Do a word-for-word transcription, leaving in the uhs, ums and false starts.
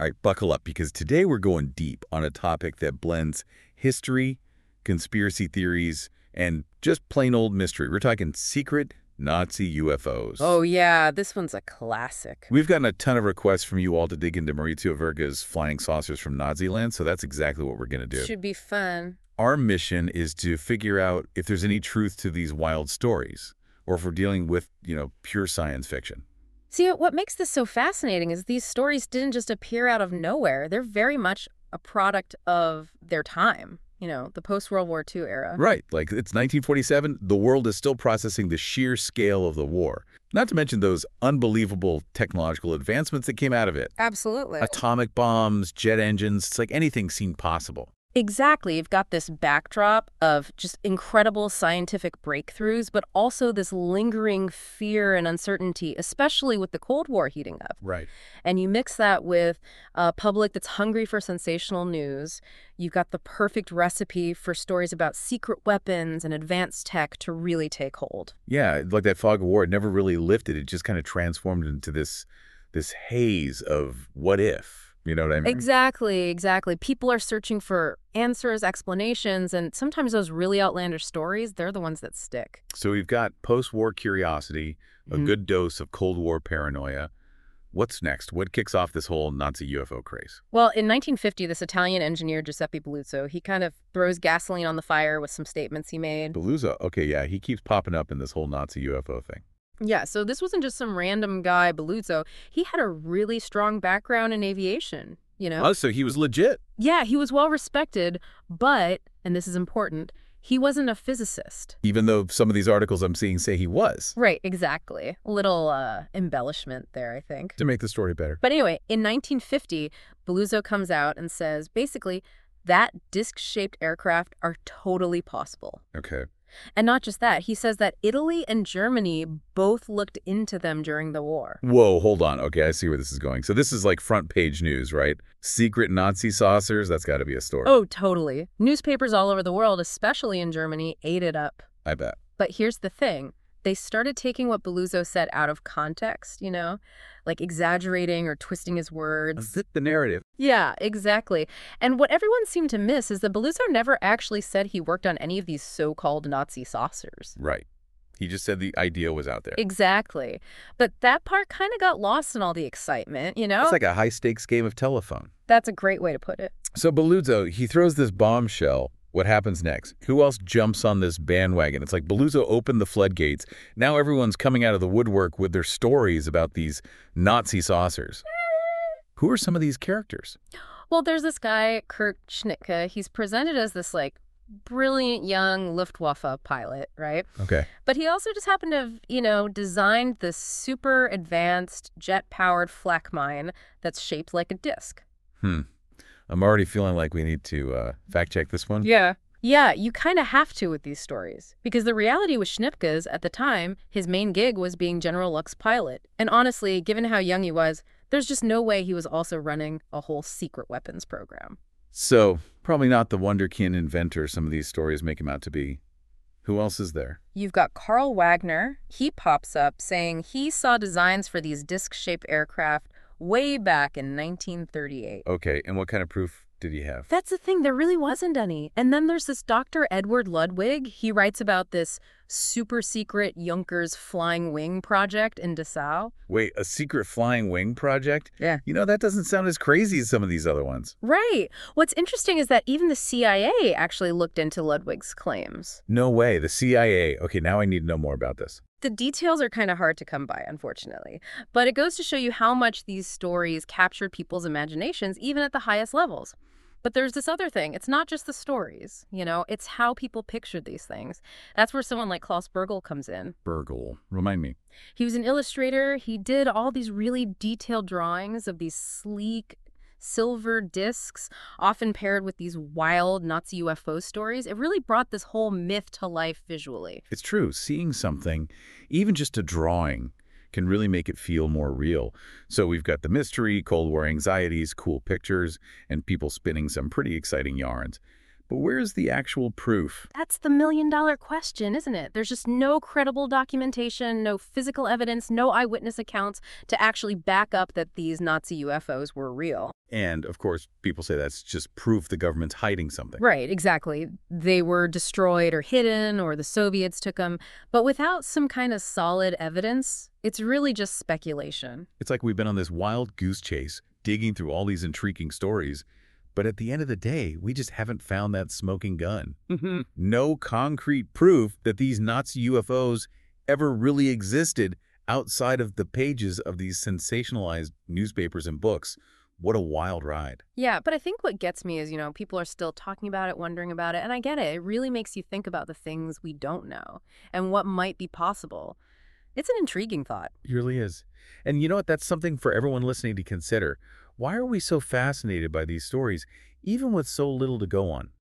All right, buckle up, because today we're going deep on a topic that blends history, conspiracy theories, and just plain old mystery. We're talking secret Nazi U F Os. Oh, yeah, this one's a classic. We've gotten a ton of requests from you all to dig into Maurizio Verga's flying saucers from Nazi land, so that's exactly what we're going to do. Should be fun. Our mission is to figure out if there's any truth to these wild stories, or if we're dealing with, you know, pure science fiction. See, what makes this so fascinating is these stories didn't just appear out of nowhere. They're very much a product of their time, you know, the post-World War Two era. Right. Like, it's nineteen forty-seven. The world is still processing the sheer scale of the war. Not to mention those unbelievable technological advancements that came out of it. Absolutely. Atomic bombs, jet engines. It's like anything seemed possible. Exactly. You've got this backdrop of just incredible scientific breakthroughs, but also this lingering fear and uncertainty, especially with the Cold War heating up. Right. And you mix that with a public that's hungry for sensational news. You've got the perfect recipe for stories about secret weapons and advanced tech to really take hold. Yeah, like that fog of war, it never really lifted. It just kind of transformed into this, this haze of what if. You know what I mean? Exactly, exactly. People are searching for answers, explanations, and sometimes those really outlandish stories, they're the ones that stick. So we've got post-war curiosity, a Mhm. good dose of Cold War paranoia. What's next? What kicks off this whole Nazi U F O craze? Well, in nineteen fifty, this Italian engineer, Giuseppe Belluzzo, he kind of throws gasoline on the fire with some statements he made. Belluzzo, okay, yeah, he keeps popping up in this whole Nazi U F O thing. Yeah, so this wasn't just some random guy, Belluzzo. He had a really strong background in aviation, you know? Oh, so he was legit. Yeah, he was well respected, but, and this is important, he wasn't a physicist. Even though some of these articles I'm seeing say he was. Right, exactly. A little uh, embellishment there, I think. To make the story better. But anyway, in nineteen fifty, Belluzzo comes out and says, basically, that disc-shaped aircraft are totally possible. Okay. And not just that, he says that Italy and Germany both looked into them during the war. Whoa, hold on. Okay, I see where this is going. So this is like front page news, right? Secret Nazi saucers? That's got to be a story. Oh, totally. Newspapers all over the world, especially in Germany, ate it up. I bet. But here's the thing. They started taking what Belluzzo said out of context, you know, like exaggerating or twisting his words. Fit the narrative. Yeah, exactly. And what everyone seemed to miss is that Belluzzo never actually said he worked on any of these so-called Nazi saucers. Right. He just said the idea was out there. Exactly. But that part kind of got lost in all the excitement, you know? It's like a high-stakes game of telephone. That's a great way to put it. So Belluzzo, he throws this bombshell. What happens next? Who else jumps on this bandwagon? It's like Belluzzo opened the floodgates. Now everyone's coming out of the woodwork with their stories about these Nazi saucers. Who are some of these characters? Well, there's this guy, Kurt Schnittke. He's presented as this, like, brilliant young Luftwaffe pilot, right? Okay. But he also just happened to have, you know, designed this super advanced jet-powered flak mine that's shaped like a disc. Hmm. I'm already feeling like we need to uh, fact-check this one. Yeah. Yeah, you kind of have to with these stories. Because the reality with Schnittke's, at the time, his main gig was being General Lux's pilot. And honestly, given how young he was, there's just no way he was also running a whole secret weapons program. So, probably not the wonderkind inventor some of these stories make him out to be. Who else is there? You've got Carl Wagner. He pops up saying he saw designs for these disc-shaped aircraft way back in nineteen thirty-eight. Okay, and what kind of proof did he have? That's the thing, there really wasn't any. And then there's this Doctor Edward Ludwig. He writes about this super secret Junkers flying wing project in Dessau. Wait, a secret flying wing project? Yeah. You know, that doesn't sound as crazy as some of these other ones. Right. What's interesting is that even the C I A actually looked into Ludwig's claims. No way, the C I A. Okay, now I need to know more about this. The details are kind of hard to come by, unfortunately. But it goes to show you how much these stories captured people's imaginations, even at the highest levels. But there's this other thing. It's not just the stories, you know, it's how people pictured these things. That's where someone like Klaus Burgel comes in. Burgel, remind me. He was an illustrator. He did all these really detailed drawings of these sleek silver discs, often paired with these wild Nazi U F O stories. It really brought this whole myth to life visually. It's true. Seeing something, even just a drawing, can really make it feel more real. So we've got the mystery, Cold War anxieties, cool pictures, and people spinning some pretty exciting yarns. But where's the actual proof? That's the million dollar question, isn't it? There's just no credible documentation, no physical evidence, no eyewitness accounts to actually back up that these Nazi U F Os were real. And, of course, people say that's just proof the government's hiding something. Right, exactly. They were destroyed or hidden, or the Soviets took them. But without some kind of solid evidence, it's really just speculation. It's like we've been on this wild goose chase, digging through all these intriguing stories. But at the end of the day, we just haven't found that smoking gun. Mm-hmm. No concrete proof that these Nazi U F Os ever really existed outside of the pages of these sensationalized newspapers and books. What a wild ride. Yeah, but I think what gets me is, you know, people are still talking about it, wondering about it, and I get it. It really makes you think about the things we don't know and what might be possible. It's an intriguing thought. It really is. And you know what? That's something for everyone listening to consider. Why are we so fascinated by these stories, even with so little to go on?